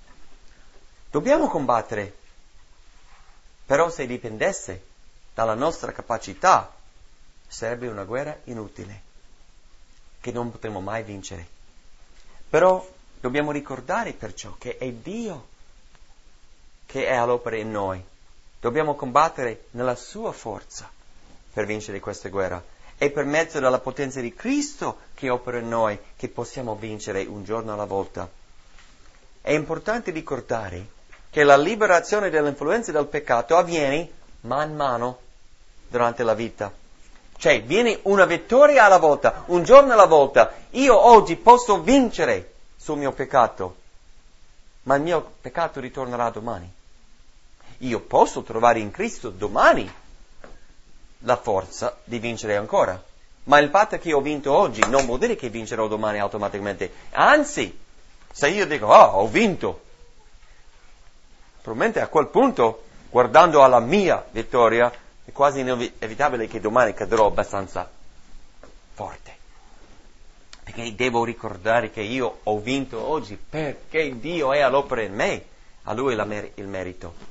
Però se dipendesse dalla nostra capacità, sarebbe una guerra inutile, che non potremo mai vincere. Però dobbiamo ricordare perciò che è Dio che è all'opera in noi. Dobbiamo combattere nella sua forza per vincere questa guerra. È per mezzo della potenza di Cristo che opera in noi che possiamo vincere un giorno alla volta. È importante ricordare che la liberazione dall'influenza del peccato avviene man mano durante la vita. Cioè, viene una vittoria alla volta, un giorno alla volta. Io oggi posso vincere sul mio peccato, ma il mio peccato ritornerà domani. Io posso trovare in Cristo domani la forza di vincere ancora. Ma il fatto che ho vinto oggi non vuol dire che vincerò domani automaticamente. Anzi, se io dico, ho vinto, probabilmente a quel punto, guardando alla mia vittoria, è quasi inevitabile che domani cadrò abbastanza forte. Perché devo ricordare che io ho vinto oggi perché Dio è all'opera in me. A Lui il merito.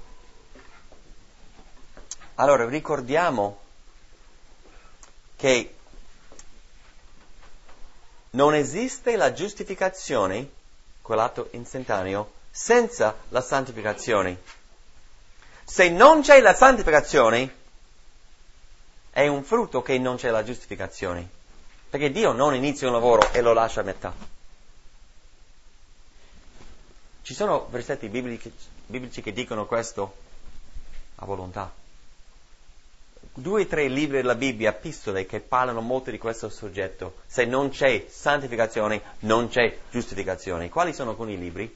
Allora, ricordiamo che non esiste la giustificazione, quell'atto istantaneo, senza la santificazione. Se non c'è la santificazione, è un frutto che non c'è la giustificazione. Perché Dio non inizia un lavoro e lo lascia a metà. Ci sono versetti biblici che dicono questo a volontà. 2 o 3 libri della Bibbia, epistole, che parlano molto di questo soggetto. Se non c'è santificazione, non c'è giustificazione. Quali sono alcuni libri?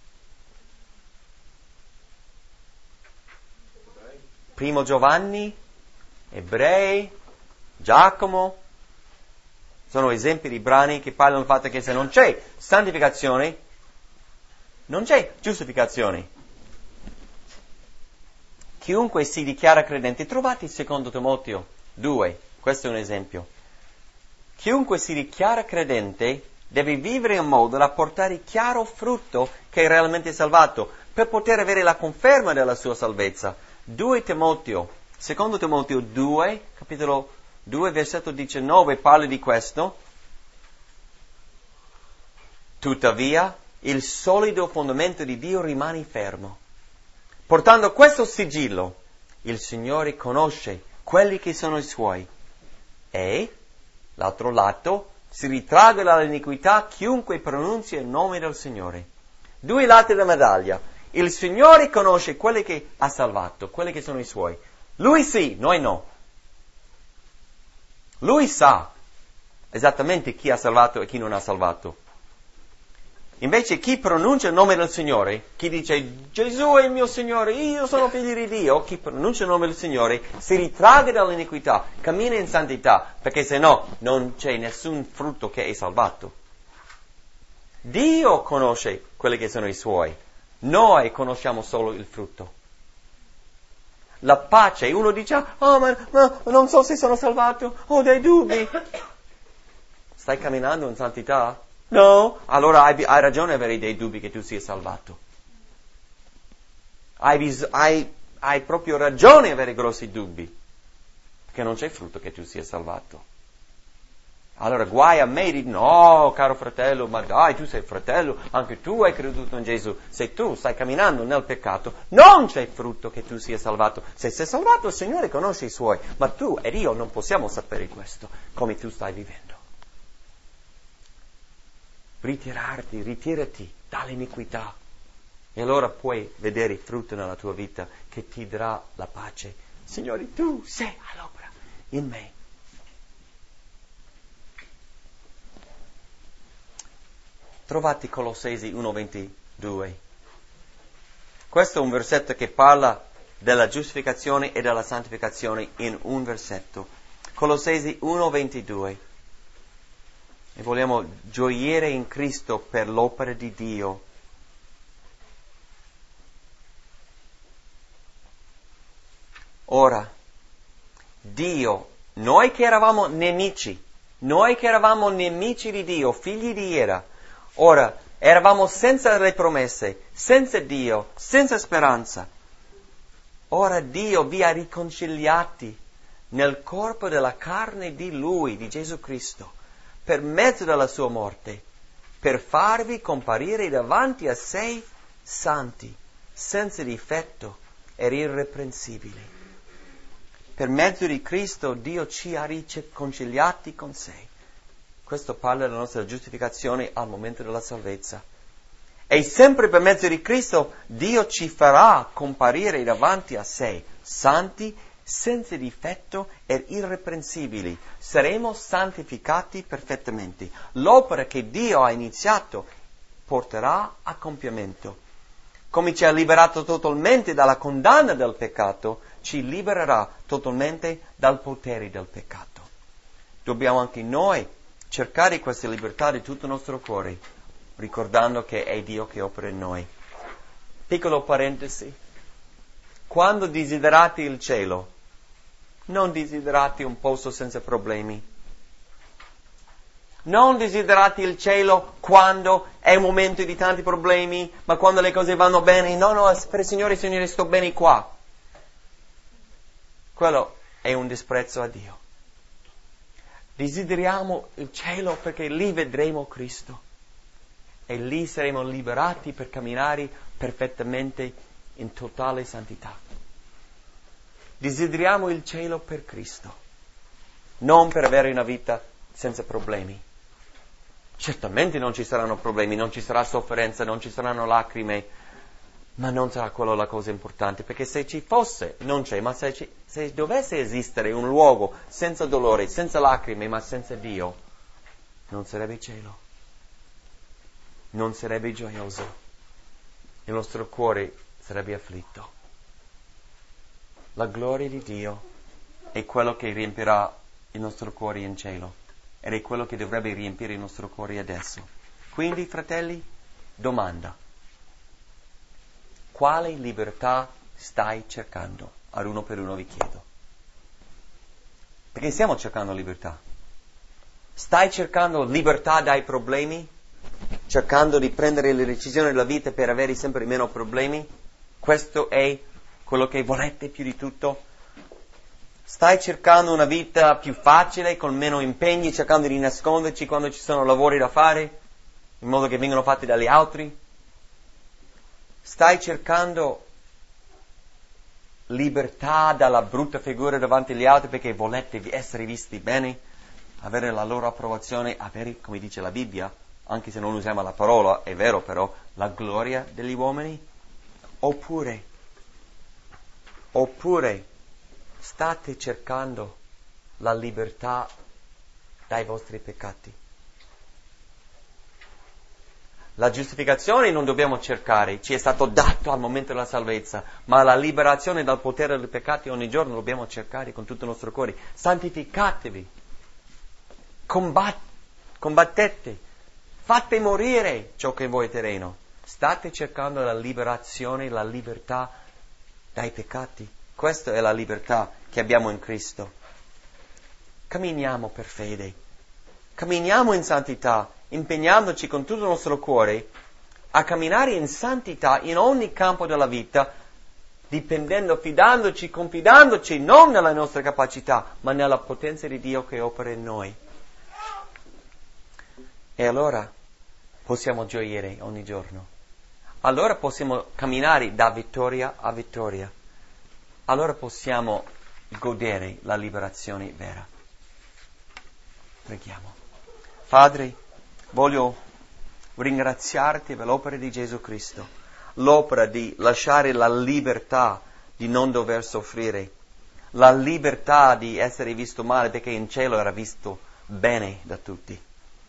Primo Giovanni, Ebrei, Giacomo. Sono esempi di brani che parlano del fatto che se non c'è santificazione, non c'è giustificazione. Chiunque si dichiara credente, trovate il secondo Timoteo 2, questo è un esempio. Chiunque si dichiara credente deve vivere in modo da portare chiaro frutto che è realmente salvato, per poter avere la conferma della sua salvezza. 2 Timoteo, secondo Timoteo 2, capitolo 2, versetto 19, parla di questo. Tuttavia, il solido fondamento di Dio rimane fermo. Portando questo sigillo, il Signore conosce quelli che sono i Suoi e, l'altro lato, si ritragga dall'iniquità chiunque pronunzia il nome del Signore. 2 lati della medaglia. Il Signore conosce quelli che ha salvato, quelli che sono i Suoi. Lui sì, noi no. Lui sa esattamente chi ha salvato e chi non ha salvato. Invece chi pronuncia il nome del Signore, chi dice Gesù è il mio Signore, io sono figlio di Dio, chi pronuncia il nome del Signore si ritragga dall'iniquità, cammina in santità, perché se no non c'è nessun frutto che è salvato. Dio conosce quelli che sono i Suoi, noi conosciamo solo il frutto. La pace, uno dice, ma non so se sono salvato, ho dei dubbi. Stai camminando in santità? No, allora hai ragione ad avere dei dubbi che tu sia salvato. Hai proprio ragione ad avere grossi dubbi, perché non c'è frutto che tu sia salvato. Allora guai a me di no, caro fratello, ma dai, tu sei fratello, anche tu hai creduto in Gesù. Se tu stai camminando nel peccato, non c'è frutto che tu sia salvato. Se sei salvato, il Signore conosce i Suoi, ma tu ed io non possiamo sapere questo, come tu stai vivendo. Ritirati dall'iniquità e allora puoi vedere il frutto nella tua vita che ti darà la pace. Signore, tu sei all'opera in me. Trovate Colossesi 1:22. Questo è un versetto che parla della giustificazione e della santificazione in un versetto. Colossesi 1:22. E vogliamo gioire in Cristo per l'opera di Dio. Ora, Dio, noi che eravamo nemici di Dio, figli di ira, ora eravamo senza le promesse, senza Dio, senza speranza. Ora Dio vi ha riconciliati nel corpo della carne di Lui, di Gesù Cristo, per mezzo della sua morte, per farvi comparire davanti a sé santi, senza difetto ed irreprensibili. per mezzo di Cristo Dio ci ha riconciliati con sé. Questo parla della nostra giustificazione al momento della salvezza. E sempre per mezzo di Cristo Dio ci farà comparire davanti a sé, santi, senza difetto ed irreprensibili. Saremo santificati perfettamente. L'opera che Dio ha iniziato porterà a compimento. Come ci ha liberato totalmente dalla condanna del peccato, ci libererà totalmente dal potere del peccato. Dobbiamo anche noi cercare questa libertà di tutto il nostro cuore, ricordando che è Dio che opera in noi. Piccolo parentesi. Quando desiderate il cielo, non desiderate un posto senza problemi. Non desiderate il cielo quando è un momento di tanti problemi, ma quando le cose vanno bene. No, per il Signore, sto bene qua. Quello è un disprezzo a Dio. Desideriamo il cielo perché lì vedremo Cristo. E lì saremo liberati per camminare perfettamente in totale santità. Desideriamo il cielo per Cristo, non per avere una vita senza problemi. Certamente non ci saranno problemi, non ci sarà sofferenza, non ci saranno lacrime, ma non sarà quello la cosa importante, perché se ci fosse, non c'è, ma se dovesse esistere un luogo senza dolore, senza lacrime, ma senza Dio, non sarebbe cielo. Non sarebbe gioioso, il nostro cuore sarebbe afflitto. La gloria di Dio è quello che riempirà il nostro cuore in cielo ed è quello che dovrebbe riempire il nostro cuore adesso. Quindi, fratelli, domanda: quale libertà stai cercando? Ad uno per uno vi chiedo. Perché stiamo cercando libertà. Stai cercando libertà dai problemi? Cercando di prendere le decisioni della vita per avere sempre meno problemi? Questo è quello che volete più di tutto? Stai cercando una vita più facile, con meno impegni, cercando di nasconderci quando ci sono lavori da fare, in modo che vengano fatti dagli altri? Stai cercando libertà dalla brutta figura davanti agli altri perché volete essere visti bene, avere la loro approvazione, avere, come dice la Bibbia, anche se non usiamo la parola, è vero però, la gloria degli uomini? Oppure state cercando la libertà dai vostri peccati? La giustificazione non dobbiamo cercare, ci è stato dato al momento della salvezza, ma la liberazione dal potere dei peccati ogni giorno dobbiamo cercare con tutto il nostro cuore. Santificatevi, combattete, fate morire ciò che voi è terreno. State cercando la liberazione, la libertà dai peccati. Questa è la libertà che abbiamo in Cristo. Camminiamo per fede, camminiamo in santità, impegnandoci con tutto il nostro cuore a camminare in santità in ogni campo della vita, dipendendo, fidandoci, confidandoci non nella nostra capacità, ma nella potenza di Dio che opera in noi. E allora possiamo gioire ogni giorno. Allora possiamo camminare da vittoria a vittoria. Allora possiamo godere la liberazione vera. Preghiamo. Padre, voglio ringraziarti per l'opera di Gesù Cristo, l'opera di lasciare la libertà di non dover soffrire, la libertà di essere visto male perché in cielo era visto bene da tutti,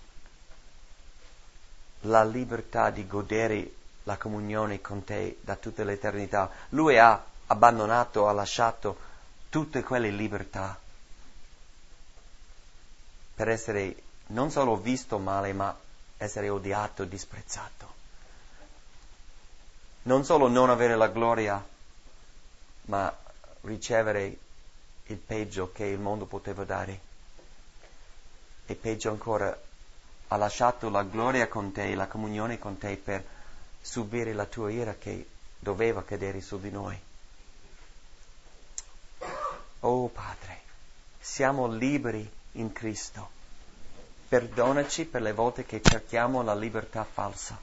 la libertà di godere la comunione con te da tutta l'eternità. Lui ha abbandonato, ha lasciato tutte quelle libertà per essere non solo visto male, ma essere odiato, disprezzato. Non solo non avere la gloria, ma ricevere il peggio che il mondo poteva dare. E peggio ancora, ha lasciato la gloria con te, la comunione con te per subire la tua ira che doveva cadere su di noi. Oh Padre, siamo liberi in Cristo. Perdonaci per le volte che cerchiamo la libertà falsa.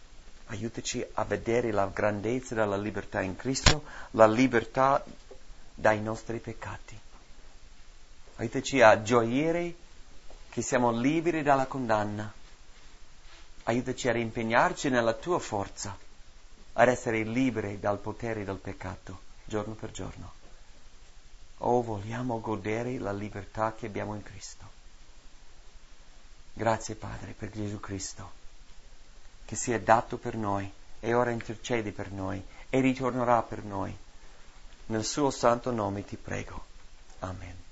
Aiutaci a vedere la grandezza della libertà in Cristo, la libertà dai nostri peccati. Aiutaci a gioire che siamo liberi dalla condanna. Aiutaci a impegnarci nella tua forza, ad essere liberi dal potere del peccato, giorno per giorno. Oh, vogliamo godere la libertà che abbiamo in Cristo. Grazie, Padre, per Gesù Cristo, che si è dato per noi e ora intercede per noi e ritornerà per noi. Nel suo santo nome ti prego. Amen.